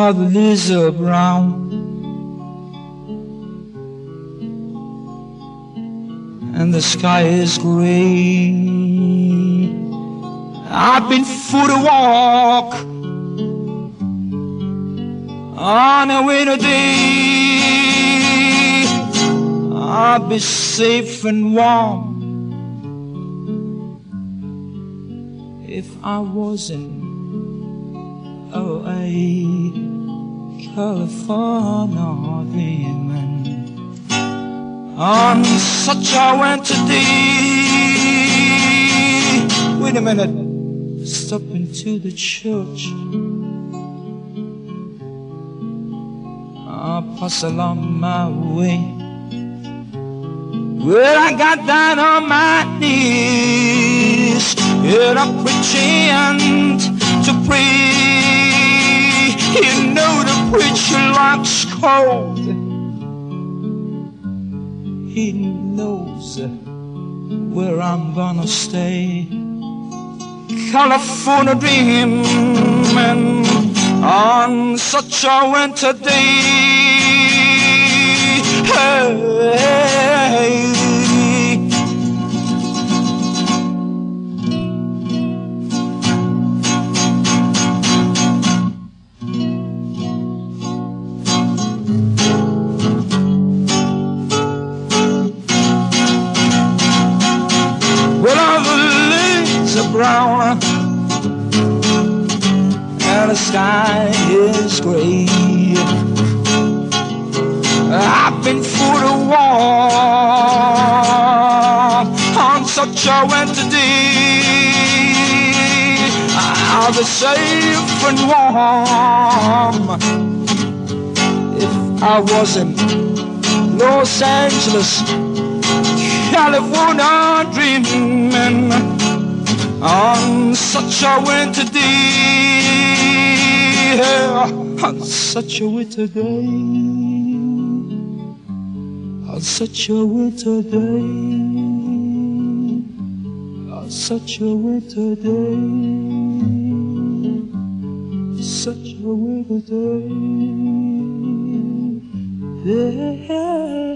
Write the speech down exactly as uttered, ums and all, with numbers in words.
How the leaves are brown and the sky is gray. I've been for a walk on a winter day. I'll be safe and warm if I wasn't away, California dreaming on such a winter day. Wait a minute, step into the church. I'll pass along my way. Well, I got down on my knees and I pretend to pray. You know the preacher likes cold. He knows where I'm gonna stay. California dreaming on such a winter day. Hey. Brown and the sky is gray. I've been for a walk on such a winter day. I'll be safe and warm if I wasn't Los Angeles, California dreaming on such a winter day, on such a winter day, on such a winter day, on such a winter day, such a winter day, yeah.